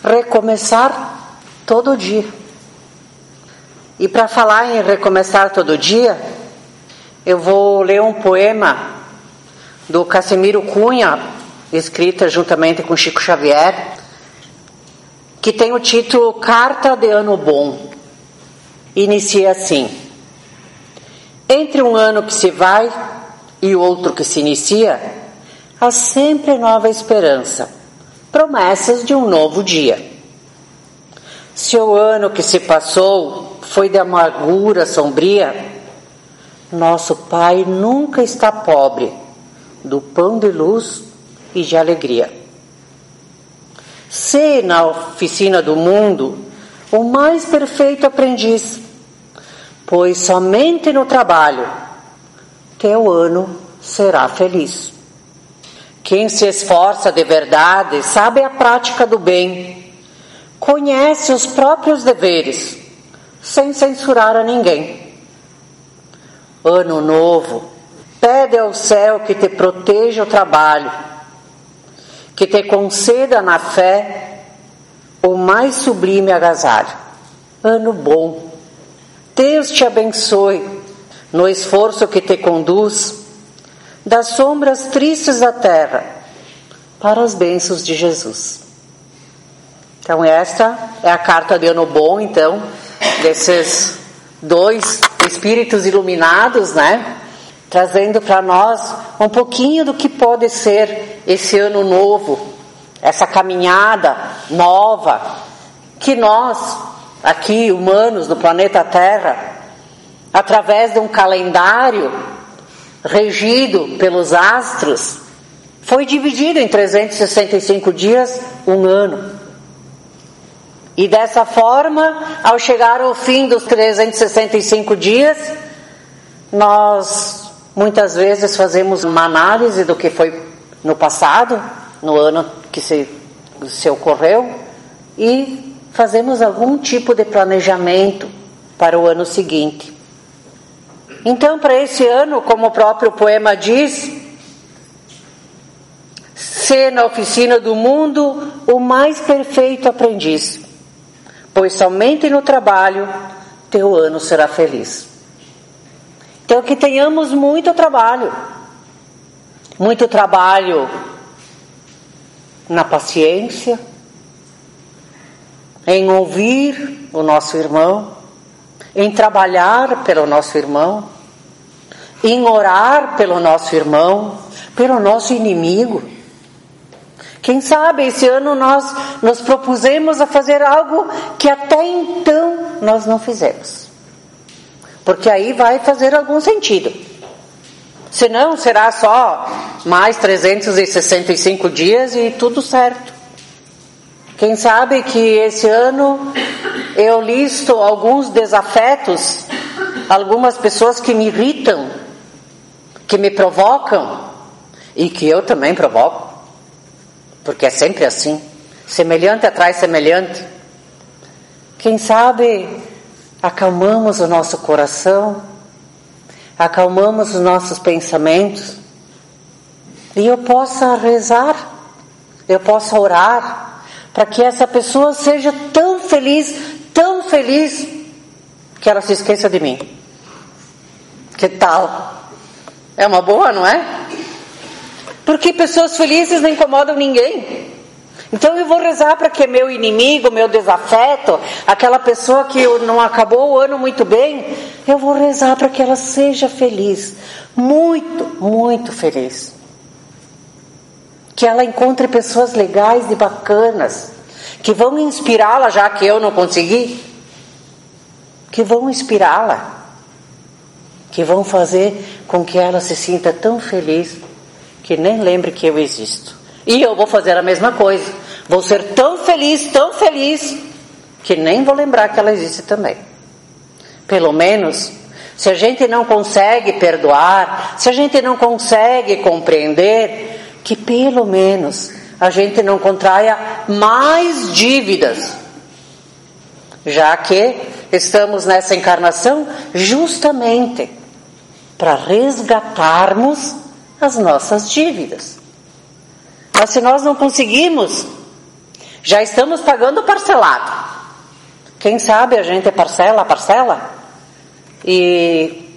recomeçar todo dia. E para falar em recomeçar todo dia, eu vou ler um poema do Casimiro Cunha, escrita juntamente com Chico Xavier, que tem o título Carta de Ano Bom. Inicia assim: entre um ano que se vai e outro que se inicia, há sempre nova esperança, promessas de um novo dia. Se o ano que se passou foi de amargura sombria, nosso Pai nunca está pobre do pão de luz e de alegria. Sê na oficina do mundo o mais perfeito aprendiz, pois somente no trabalho teu ano será feliz. Quem se esforça de verdade sabe a prática do bem, conhece os próprios deveres, sem censurar a ninguém. Ano novo, pede ao céu que te proteja o trabalho, que te conceda na fé o mais sublime agasalho. Ano bom, Deus te abençoe no esforço que te conduz das sombras tristes da terra para as bênçãos de Jesus. Então esta é a carta de Ano Bom, então, desses dois espíritos iluminados, né? Trazendo para nós um pouquinho do que pode ser esse ano novo, essa caminhada nova, que nós, aqui, humanos do planeta Terra, através de um calendário regido pelos astros, foi dividido em 365 dias, um ano. E dessa forma, ao chegar ao fim dos 365 dias, nós muitas vezes fazemos uma análise do que foi no passado, no ano que se ocorreu, e fazemos algum tipo de planejamento para o ano seguinte. Então, para esse ano, como o próprio poema diz, sê na oficina do mundo o mais perfeito aprendiz, pois somente no trabalho teu ano será feliz. Então, que tenhamos muito trabalho na paciência, em ouvir o nosso irmão, em trabalhar pelo nosso irmão, em orar pelo nosso irmão, pelo nosso inimigo. Quem sabe esse ano nós nos propusemos a fazer algo que até então nós não fizemos. Porque aí vai fazer algum sentido. Senão será só mais 365 dias e tudo certo. Quem sabe que esse ano eu listo alguns desafetos, algumas pessoas que me irritam, que me provocam e que eu também provoco. Porque é sempre assim, semelhante atrai semelhante. Quem sabe acalmamos o nosso coração, acalmamos os nossos pensamentos, e eu possa rezar, eu possa orar, para que essa pessoa seja tão feliz, que ela se esqueça de mim. Que tal? É uma boa, não é? Porque pessoas felizes não incomodam ninguém. Então eu vou rezar para que meu inimigo, meu desafeto, aquela pessoa que não acabou o ano muito bem, eu vou rezar para que ela seja feliz, muito, muito feliz. Que ela encontre pessoas legais e bacanas, que vão inspirá-la, já que eu não consegui, que vão inspirá-la, que vão fazer com que ela se sinta tão feliz que nem lembre que eu existo. E eu vou fazer a mesma coisa. Vou ser tão feliz, que nem vou lembrar que ela existe também. Pelo menos, se a gente não consegue perdoar, se a gente não consegue compreender, que pelo menos a gente não contraia mais dívidas. Já que estamos nessa encarnação justamente para resgatarmos as nossas dívidas. Mas se nós não conseguimos Já estamos pagando parcelado. Quem sabe a gente parcela a parcela e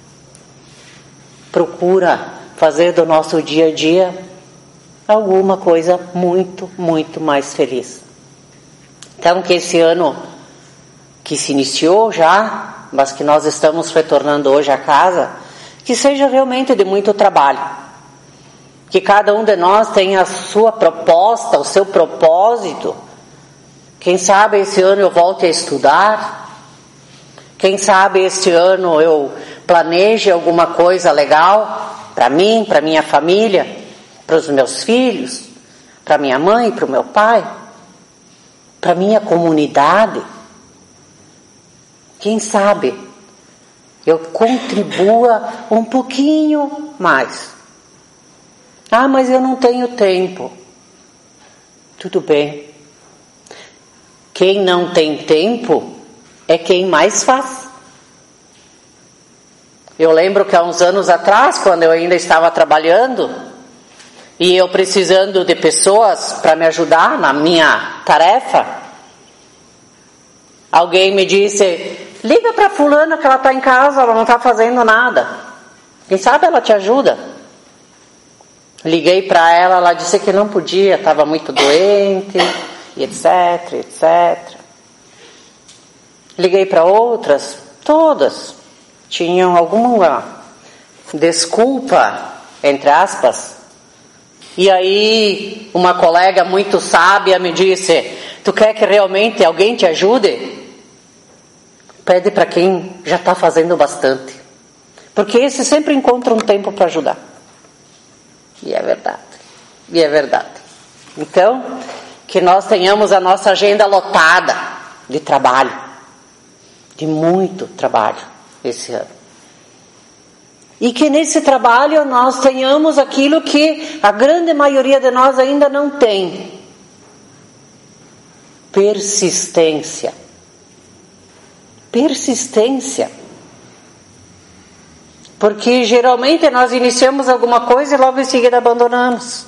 procura fazer do nosso dia a dia alguma coisa muito, muito mais feliz. Então, que esse ano que se iniciou já, mas que nós estamos retornando hoje à casa, que seja realmente de muito trabalho. Que cada um de nós tenha a sua proposta, o seu propósito. Quem sabe esse ano eu volte a estudar. Quem sabe este ano eu planeje alguma coisa legal para mim, para minha família, para os meus filhos, para minha mãe, para o meu pai, para minha comunidade. Quem sabe eu contribua um pouquinho mais. Ah, mas eu não tenho tempo. Tudo bem. Quem não tem tempo é quem mais faz. Eu lembro que há uns anos atrás, quando eu ainda estava trabalhando, e eu precisando de pessoas para me ajudar na minha tarefa, alguém me disse: liga para fulana que ela está em casa, ela não está fazendo nada. Quem sabe ela te ajuda. Liguei para ela, ela disse que não podia, estava muito doente, e etc, etc. Liguei para outras, todas tinham alguma desculpa, entre aspas. E aí uma colega muito sábia me disse: tu quer que realmente alguém te ajude? Pede para quem já está fazendo bastante, porque esse sempre encontra um tempo para ajudar. E é verdade, e é verdade. Então, que nós tenhamos a nossa agenda lotada de trabalho, de muito trabalho esse ano. E que nesse trabalho nós tenhamos aquilo que a grande maioria de nós ainda não tem: persistência. Persistência. Porque geralmente nós iniciamos alguma coisa e logo em seguida abandonamos.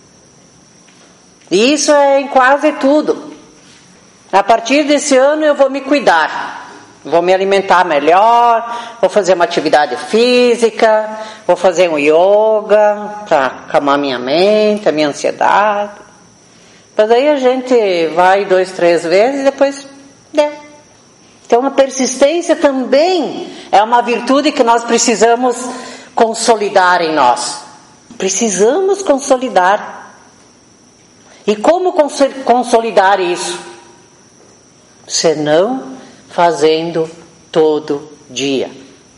E isso é em quase tudo. A partir desse ano eu vou me cuidar. Vou me alimentar melhor, vou fazer uma atividade física, vou fazer um yoga para acalmar minha mente, a minha ansiedade. Mas aí a gente vai 2, 3 vezes e depois deu. Então a persistência também é uma virtude que nós precisamos consolidar em nós. Precisamos consolidar. E como consolidar isso? Senão fazendo todo dia.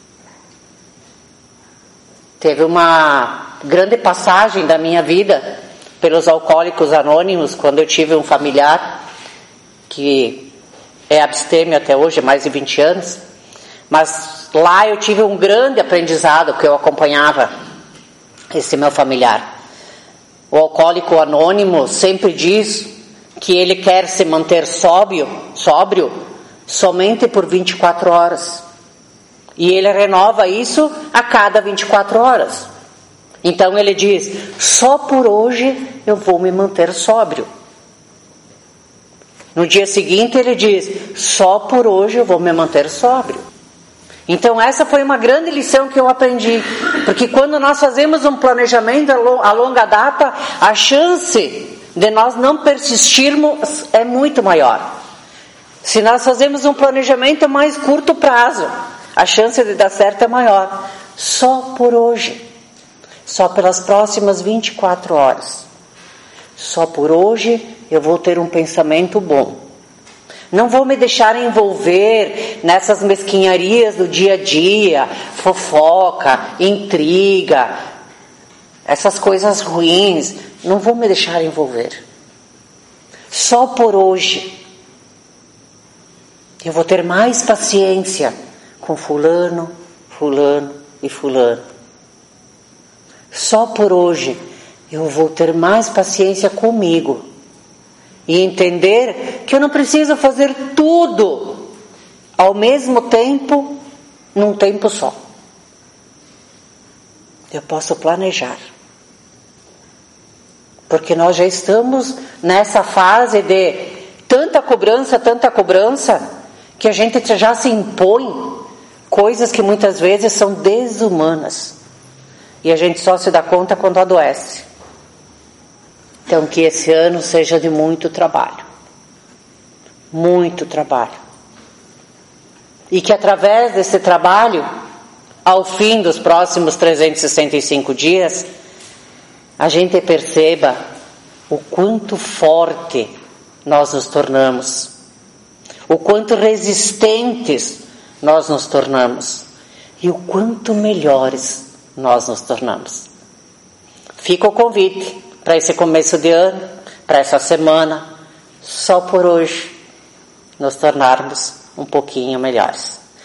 Teve uma grande passagem da minha vida pelos Alcoólicos Anônimos, quando eu tive um familiar que é abstêmio até hoje, mais de 20 anos. Mas lá eu tive um grande aprendizado, que eu acompanhava esse meu familiar. O Alcoólico Anônimo sempre diz que ele quer se manter sóbrio somente por 24 horas. E ele renova isso a cada 24 horas. Então ele diz: só por hoje eu vou me manter sóbrio. No dia seguinte ele diz: só por hoje eu vou me manter sóbrio. Então essa foi uma grande lição que eu aprendi. Porque quando nós fazemos um planejamento a longa data, a chance de nós não persistirmos é muito maior. Se nós fazemos um planejamento a mais curto prazo, a chance de dar certo é maior. Só por hoje. Só pelas próximas 24 horas. Só por hoje eu vou ter um pensamento bom. Não vou me deixar envolver nessas mesquinharias do dia a dia, fofoca, intriga, essas coisas ruins. Não vou me deixar envolver. Só por hoje eu vou ter mais paciência com fulano, fulano e fulano. Só por hoje eu vou ter mais paciência comigo e entender que eu não preciso fazer tudo ao mesmo tempo, num tempo só. Eu posso planejar. Porque nós já estamos nessa fase de tanta cobrança, que a gente já se impõe coisas que muitas vezes são desumanas. E a gente só se dá conta quando adoece. Então que esse ano seja de muito trabalho. Muito trabalho. E que através desse trabalho, ao fim dos próximos 365 dias, a gente perceba o quanto forte nós nos tornamos, o quanto resistentes nós nos tornamos e o quanto melhores nós nos tornamos. Fica o convite para esse começo de ano, para essa semana, só por hoje, nos tornarmos um pouquinho melhores.